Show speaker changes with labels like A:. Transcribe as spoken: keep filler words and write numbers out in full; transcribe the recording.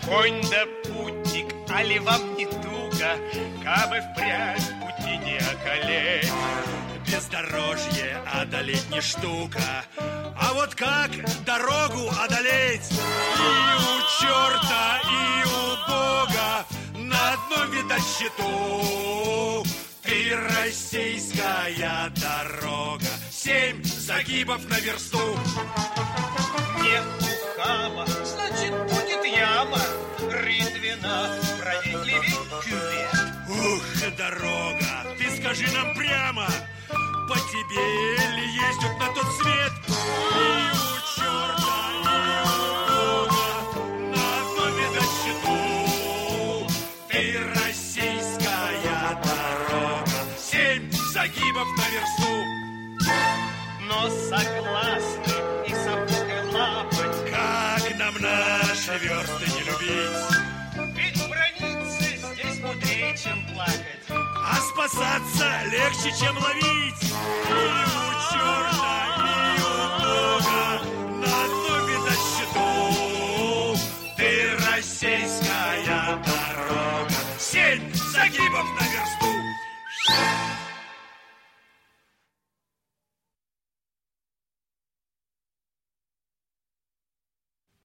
A: Конь да путник, али вам не туго, кабы впрямь пути не околеть.
B: Бездорожье одолеть не штука, а вот как дорогу одолеть? И у черта, и у Бога на одном видать счету. Ты российская дорога, семь загибов на версту.
A: Нет ухаба, значит будет яма, рытвина, правее левей кювет.
B: Ух, дорога, ты скажи нам прямо, по тебе ли ездят на тот свет? И у черта, и у Бога на одном видать счету. Ты российская дорога, семь загибов на версту.
A: Но согласны и сапог, и лапоть.
B: Как нам наши версты не любить?
A: Ведь браниться здесь мудрее, чем плакать.
B: А спасаться легче, чем ловить. И у черта, и у Бога на одном видать счету. Ты российская дорога, семь загибов на версту.